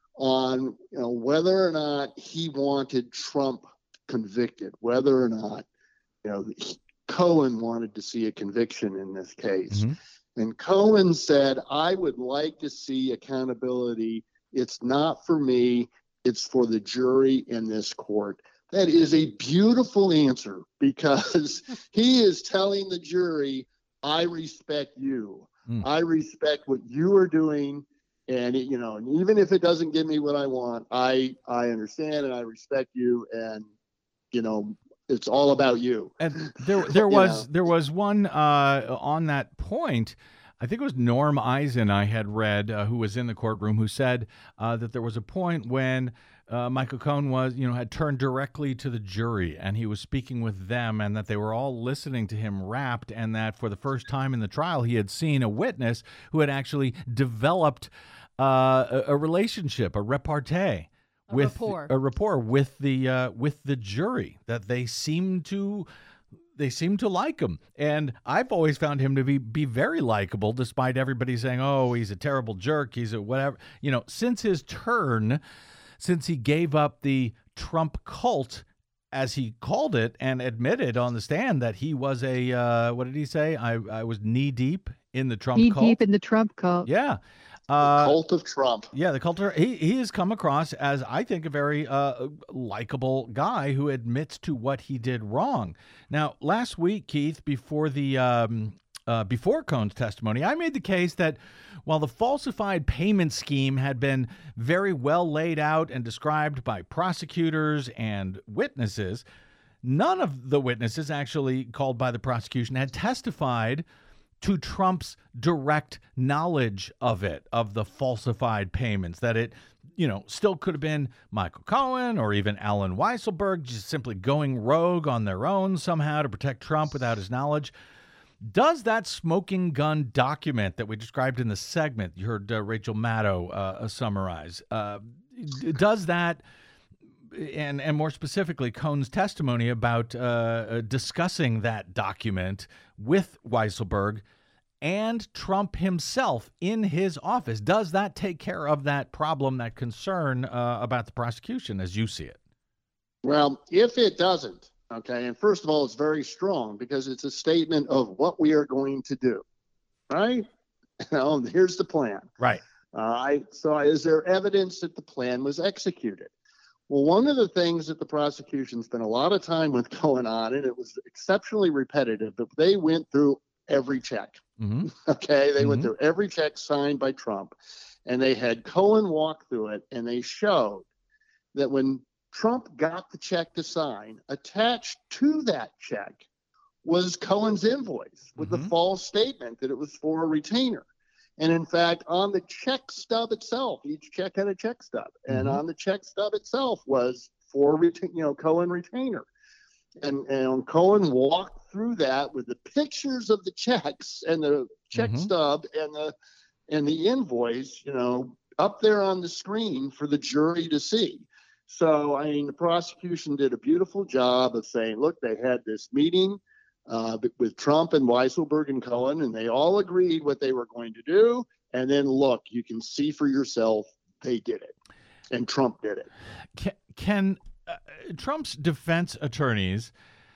on, you know, whether or not he wanted Trump convicted, whether or not, you know, Cohen wanted to see a conviction in this case. Mm-hmm. And Cohen said, I would like to see accountability. It's not for me. It's for the jury in this court. That is a beautiful answer because he is telling the jury, I respect you. Mm. I respect what you are doing. And, it, you know, and even if it doesn't give me what I want, I, I understand and I respect you. And, you know, it's all about you. And there, there was know? there was one uh, on that point. I think it was Norm Eisen I had read, uh, who was in the courtroom, who said uh, that there was a point when uh, Michael Cohen was, you know, had turned directly to the jury and he was speaking with them, and that they were all listening to him rapt, and that for the first time in the trial he had seen a witness who had actually developed uh, a, a relationship, a repartee. A with rapport. a rapport with the uh, with the jury, that they seem to they seem to like him, and I've always found him to be be very likable, despite everybody saying, "Oh, he's a terrible jerk, he's a whatever." You know, since his turn, since he gave up the Trump cult, as he called it, and admitted on the stand that he was a uh, what did he say? I I was knee deep in the Trump knee cult. deep in the Trump cult. Yeah. Uh, the cult of Trump. Yeah, the cult of he he has come across as, I think, a very uh, likable guy who admits to what he did wrong. Now, last week, Keith, before the um, uh, before Cohen's testimony, I made the case that while the falsified payment scheme had been very well laid out and described by prosecutors and witnesses, none of the witnesses actually called by the prosecution had testified to Trump's direct knowledge of it, of the falsified payments, that it, you know, still could have been Michael Cohen or even Allen Weisselberg just simply going rogue on their own somehow to protect Trump without his knowledge. Does that smoking gun document that we described in the segment, you heard uh, Rachel Maddow uh, summarize, uh, does that, and and more specifically, Cohen's testimony about uh, discussing that document with Weisselberg and Trump himself in his office, does that take care of that problem, that concern uh, about the prosecution as you see it? Well, if it doesn't, okay, and first of all, it's very strong because it's a statement of what we are going to do, right? You know, here's the plan. Right. All right. So is there evidence that the plan was executed? Well, one of the things that the prosecution spent a lot of time with Cohen on, and it was exceptionally repetitive, but they went through every check. Mm-hmm. Okay, they mm-hmm. went through every check signed by Trump, and they had Cohen walk through it, and they showed that when Trump got the check to sign, attached to that check was Cohen's invoice with mm-hmm. the false statement that it was for a retainer. And in fact, on the check stub itself, each check had a check stub, and mm-hmm. on the check stub itself was for, you know, Cohen retainer. And, and Cohen walked through that with the pictures of the checks and the check Mhm. stub and the and the invoice, you know, up there on the screen for the jury to see. So, I mean, the prosecution did a beautiful job of saying, look, they had this meeting uh, with Trump and Weisselberg and Cohen, and they all agreed what they were going to do. And then, look, you can see for yourself, they did it. And Trump did it. Can, can uh, Trump's defense attorneys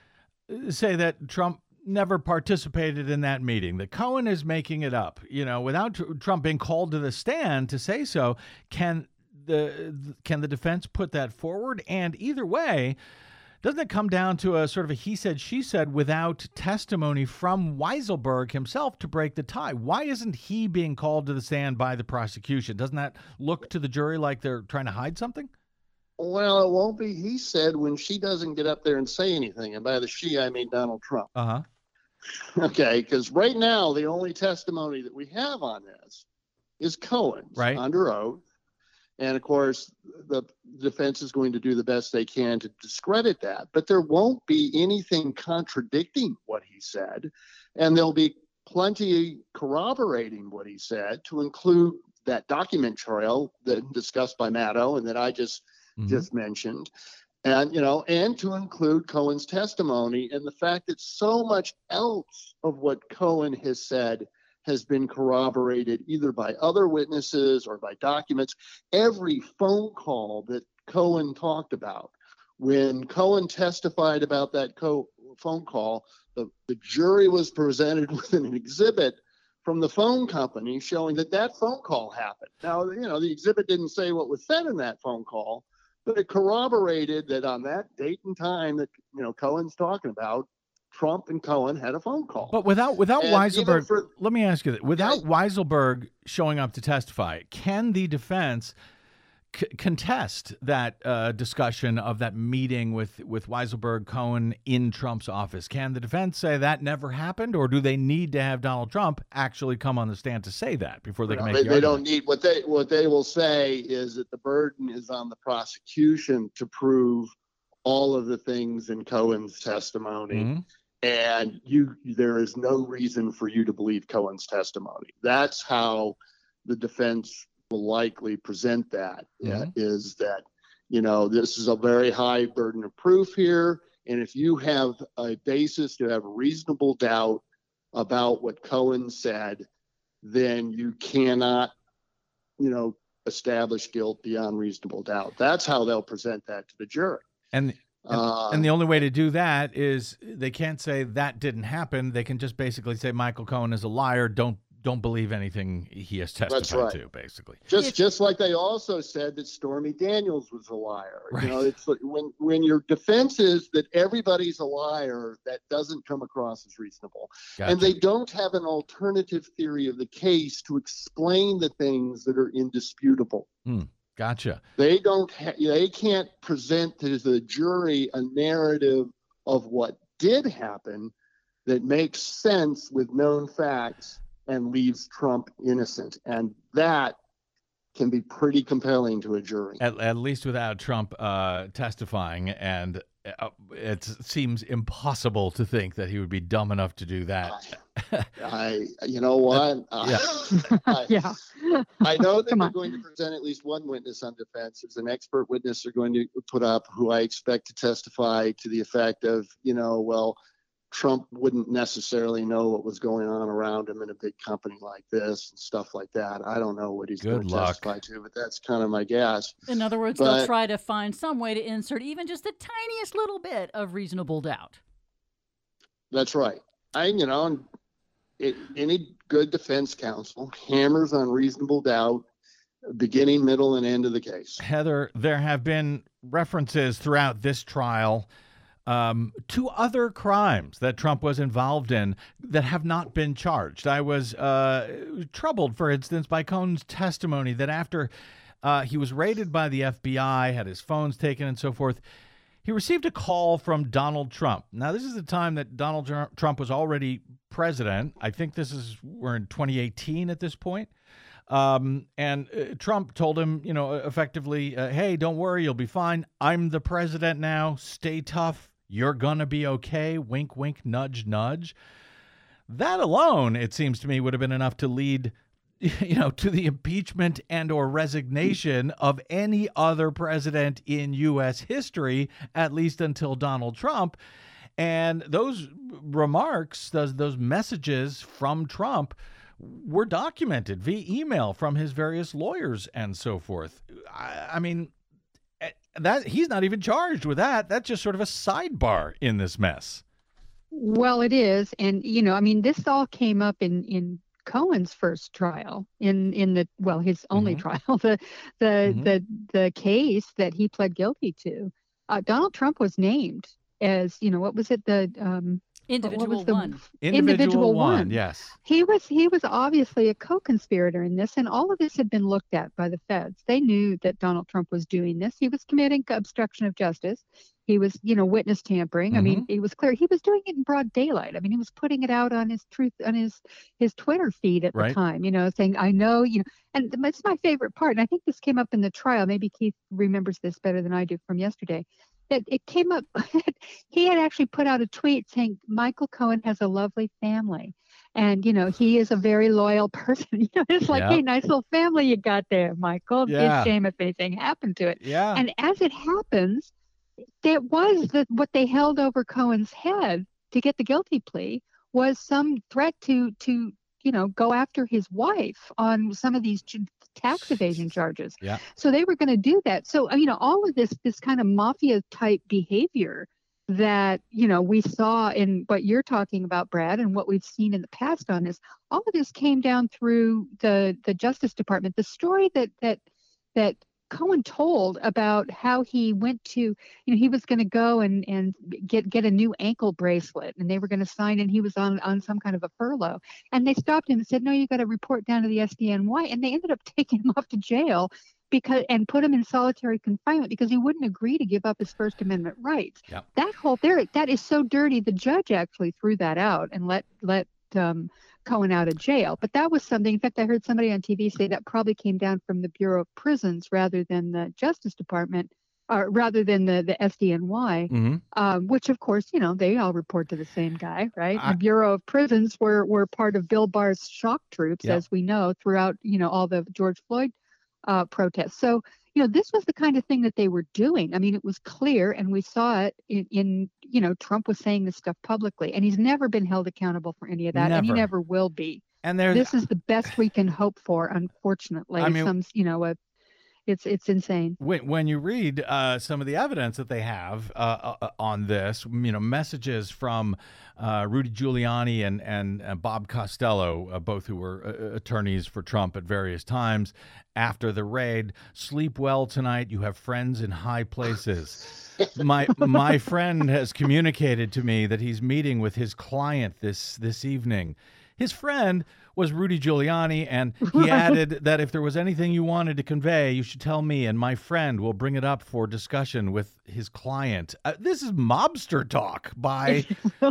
say that Trump never participated in that meeting, that Cohen is making it up, you know, without tr- Trump being called to the stand to say so? Can the can the defense put that forward? And either way, doesn't it come down to a sort of a he said, she said without testimony from Weisselberg himself to break the tie? Why isn't he being called to the stand by the prosecution? Doesn't that look to the jury like they're trying to hide something? Well, it won't be he said when she doesn't get up there and say anything. And by the she, I mean Donald Trump. Uh-huh. Okay, because right now the only testimony that we have on this is Cohen's Right. under oath. And of course, the defense is going to do the best they can to discredit that. But there won't be anything contradicting what he said. And there'll be plenty corroborating what he said, to include that document trail that discussed by Maddow and that I just Mhm. just mentioned. And, you know, and to include Cohen's testimony and the fact that so much else of what Cohen has said has been corroborated either by other witnesses or by documents. Every phone call that Cohen talked about, when Cohen testified about that co- phone call, the, the jury was presented with an exhibit from the phone company showing that that phone call happened. Now, you know, the exhibit didn't say what was said in that phone call, but it corroborated that on that date and time that, you know, Cohen's talking about, Trump and Cohen had a phone call. But without without And even Weisselberg, for- let me ask you that. Without Weisselberg showing up to testify, can the defense c- contest that uh, discussion of that meeting with, with Weisselberg, Cohen in Trump's office? Can the defense say that never happened, or do they need to have Donald Trump actually come on the stand to say that before they You can know, make they, the they argument? don't need what they what they will say is that the burden is on the prosecution to prove all of the things in Cohen's testimony. Mhm. And you, there is no reason for you to believe Cohen's testimony. That's how the defense will likely present that. Mhm. uh, Is that, you know, this is a very high burden of proof here, and if you have a basis to have reasonable doubt about what Cohen said, then you cannot, you know, establish guilt beyond reasonable doubt. That's how they'll present that to the jury. And and, Uh, and the only way to do that is they can't say that didn't happen. They can just basically say Michael Cohen is a liar. Don't don't believe anything he has testified right. to, basically. Just just like they also said that Stormy Daniels was a liar. Right. You know, it's like when when your defense is that everybody's a liar, that doesn't come across as reasonable. Gotcha. And they don't have an alternative theory of the case to explain the things that are indisputable. Hmm. Gotcha. They don't ha- they can't present to the jury a narrative of what did happen that makes sense with known facts and leaves Trump innocent. And that can be pretty compelling to a jury. At, at least without Trump uh, testifying, and uh, it seems impossible to think that he would be dumb enough to do that. I, you know what? Yeah. I, Yeah. I know that Come they're on. going to present at least one witness on defense. There's an expert witness they're going to put up who I expect to testify to the effect of, you know, well, Trump wouldn't necessarily know what was going on around him in a big company like this and stuff like that. I don't know what he's Good going to luck. testify to, but that's kind of my guess. In other words, But- they'll try to find some way to insert even just the tiniest little bit of reasonable doubt. That's right. I, you know, and it, any good defense counsel hammers on reasonable doubt, beginning, middle, and end of the case. Heather, there have been references throughout this trial um, to other crimes that Trump was involved in that have not been charged. I was uh, troubled, for instance, by Cohen's testimony that after uh, he was raided by the F B I, had his phones taken and so forth, he received a call from Donald Trump. Now, this is the time that Donald Tr- Trump was already president. I think this is, we're in twenty eighteen at this point. Um, and uh, Trump told him, you know, effectively, uh, hey, don't worry, you'll be fine. I'm the president now. Stay tough. You're going to be okay. Wink, wink, nudge, nudge. That alone, it seems to me, would have been enough to lead, you know, to the impeachment and or resignation of any other president in U S history, at least until Donald Trump. And those remarks, those those messages from Trump were documented via email from his various lawyers and so forth. I, I mean, that he's not even charged with that. That's just sort of a sidebar in this mess. Well, it is. And, you know, I mean, this all came up in, in Cohen's first trial, in, in the, well, his only mm-hmm. trial, the, the, mm-hmm. the, the case that he pled guilty to. Uh, Donald Trump was named as, you know, what was it? The, um, Individual the, one. Individual, individual one, one, yes. He was he was obviously a co-conspirator in this, and all of this had been looked at by the feds. They knew that Donald Trump was doing this. He was committing obstruction of justice. He was, you know, witness tampering. Mm-hmm. I mean, it was clear he was doing it in broad daylight. I mean, he was putting it out on his truth on his his Twitter feed at right. the time, you know, saying, I know, you know, and it's my favorite part. And I think this came up in the trial. Maybe Keith remembers this better than I do from yesterday. That it came up, he had actually put out a tweet saying Michael Cohen has a lovely family. And, you know, he is a very loyal person. You know, it's like, yep. hey, nice little family you got there, Michael. Yeah. It's a shame if anything happened to it. Yeah. And as it happens, it was that what they held over Cohen's head to get the guilty plea was some threat to, to you know, go after his wife on some of these tax evasion charges. Yeah. So they were going to do that. So, you know, all of this, this kind of mafia type behavior that, you know, we saw in what you're talking about, Brad, and what we've seen in the past on this, all of this came down through the, the Justice Department. The story that, that, that Cohen told about how he went to, you know, he was going to go and, and get, get a new ankle bracelet, and they were going to sign, and he was on, on some kind of a furlough. And they stopped him and said, no, you got to report down to the S D N Y. And they ended up taking him off to jail because, and put him in solitary confinement because he wouldn't agree to give up his First Amendment rights. Yep. That whole, there, that is so dirty. The judge actually threw that out and let, let, um, Cohen out of jail. But that was something, in fact, I heard somebody on T V say that probably came down from the Bureau of Prisons rather than the Justice Department, or rather than the, the S D N Y, mm-hmm. um, which of course, you know, they all report to the same guy, right? I, the Bureau of Prisons were, were part of Bill Barr's shock troops, yep. as we know, throughout, you know, all the George Floyd uh, protests. So, you know, this was the kind of thing that they were doing. I mean, it was clear, and we saw it in, in, you know, Trump was saying this stuff publicly, and he's never been held accountable for any of that, never. and he never will be. And there's, this is the best we can hope for, unfortunately. I mean, some, you know, a, it's it's insane. When, when you read uh, some of the evidence that they have uh, uh, on this, you know, messages from uh, Rudy Giuliani and and uh, Bob Costello, uh, both who were uh, attorneys for Trump at various times after the raid. Sleep well tonight. You have friends in high places. my my friend has communicated to me that he's meeting with his client this this evening. His friend was Rudy Giuliani, and he added that if there was anything you wanted to convey, you should tell me, and my friend will bring it up for discussion with his client. Uh, this is mobster talk by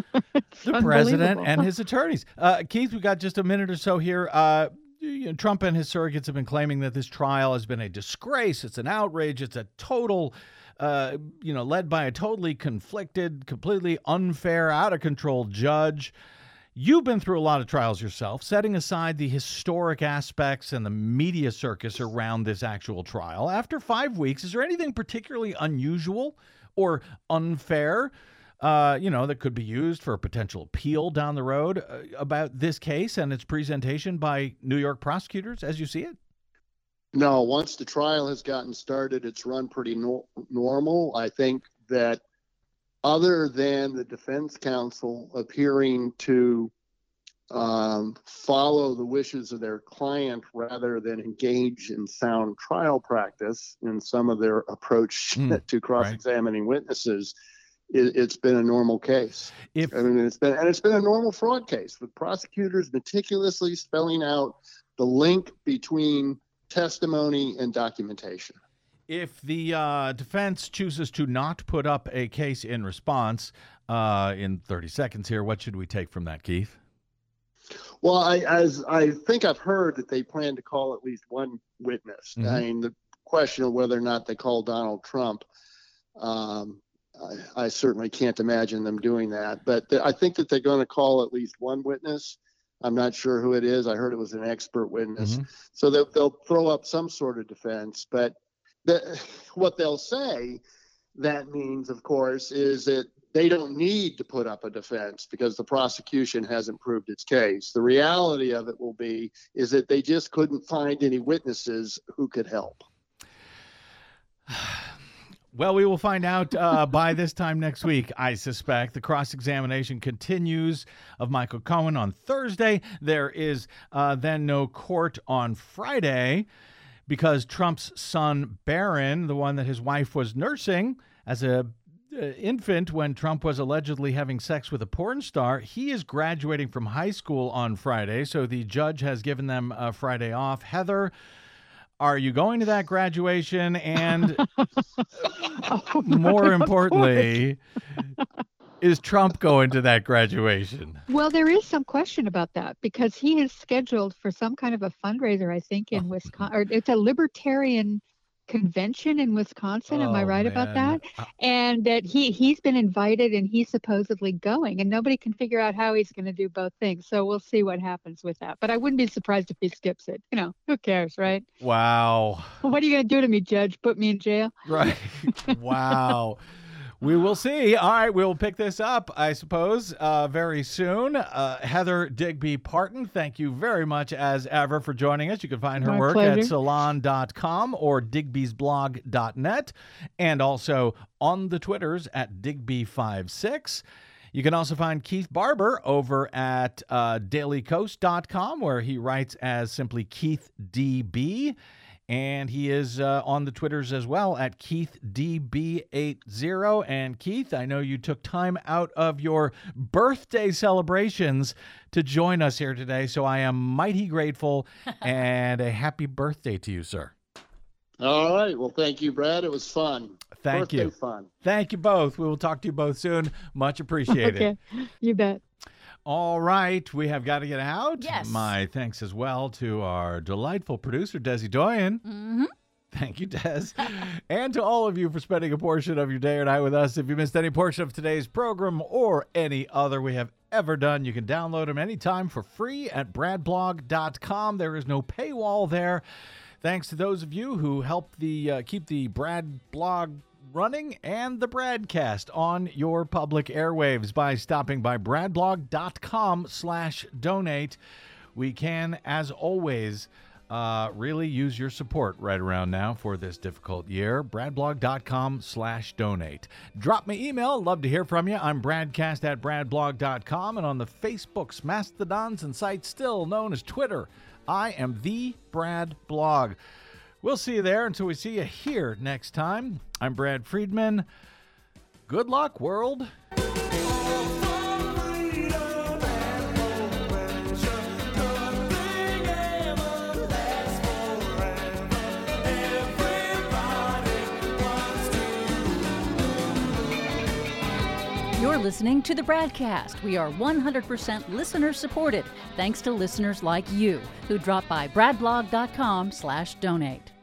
the president and his attorneys. Uh, Keith, we got just a minute or so here. Uh, you know, Trump and his surrogates have been claiming that this trial has been a disgrace. It's an outrage. It's a total... Uh, you know, led by a totally conflicted, completely unfair, out-of-control judge. You've been through a lot of trials yourself, setting aside the historic aspects and the media circus around this actual trial. After five weeks, is there anything particularly unusual or unfair, uh, you know, that could be used for a potential appeal down the road uh, about this case and its presentation by New York prosecutors as you see it? No, once the trial has gotten started, it's run pretty no- normal. I think that other than the defense counsel appearing to um, follow the wishes of their client rather than engage in sound trial practice in some of their approach mm, to cross-examining right. witnesses, it, it's been a normal case. If I mean, it's been and it's been a normal fraud case with prosecutors meticulously spelling out the link between testimony and documentation. If the uh, defense chooses to not put up a case in response uh, in thirty seconds here, what should we take from that, Keith? Well, I, as I think I've heard that they plan to call at least one witness. Mm-hmm. I mean, the question of whether or not they call Donald Trump, um, I, I certainly can't imagine them doing that. But th- I think that they're going to call at least one witness. I'm not sure who it is. I heard it was an expert witness. Mm-hmm. So they'll, they'll throw up some sort of defense. But the, what they'll say, that means, of course, is that they don't need to put up a defense because the prosecution hasn't proved its case. The reality of it will be is that they just couldn't find any witnesses who could help. Well, we will find out uh, by this time next week, I suspect. The cross-examination continues of Michael Cohen on Thursday. There is uh, then no court on Friday because Trump's son, Barron, the one that his wife was nursing as a uh, infant when Trump was allegedly having sex with a porn star, he is graduating from high school on Friday, so the judge has given them uh, Friday off. Heather, are you going to that graduation? And oh, more importantly, is Trump going to that graduation? Well, there is some question about that because he is scheduled for some kind of a fundraiser, I think, in Wisconsin. Or it's a libertarian convention in Wisconsin. Am oh, I right man. about that? And that he, he's been invited and he's supposedly going, and nobody can figure out how he's going to do both things. So we'll see what happens with that. But I wouldn't be surprised if he skips it. You know, who cares, right? Wow. Well, what are you going to do to me, Judge? Put me in jail? Right. Wow. We will see. All right, we'll pick this up, I suppose, uh, very soon. Uh, Heather Digby Parton, thank you very much, as ever, for joining us. You can find her My work pleasure. at salon dot com or digbys blog dot net, and also on the Twitters at digby five six. You can also find Keith Barber over at uh, daily coast dot com, where he writes as simply Keith D B. And he is uh, on the Twitters as well at Keith D B eighty. And Keith, I know you took time out of your birthday celebrations to join us here today, so I am mighty grateful, and a happy birthday to you, sir. All right. Well, thank you, Brad. It was fun. Thank Birthday you. Fun. Thank you both. We will talk to you both soon. Much appreciated. Okay, you bet. All right, we have got to get out. Yes. My thanks as well to our delightful producer, Desi Doyen. Mm-hmm. Thank you, Des. And to all of you for spending a portion of your day or night with us. If you missed any portion of today's program or any other we have ever done, you can download them anytime for free at brad blog dot com. There is no paywall there. Thanks to those of you who help the uh, keep the Brad blog running and the Bradcast on your public airwaves by stopping by brad blog dot com slash donate. We can, as always, uh, really use your support right around now for this difficult year. brad blog dot com slash donate. Drop me email. Love to hear from you. I'm Bradcast at brad blog dot com, and on the Facebooks, Mastodons, and sites still known as Twitter, I am the Brad Blog. We'll see you there until we see you here next time. I'm Brad Friedman. Good luck, world. You're listening to the Bradcast. We are one hundred percent listener supported, thanks to listeners like you who drop by brad blog dot com slash donate.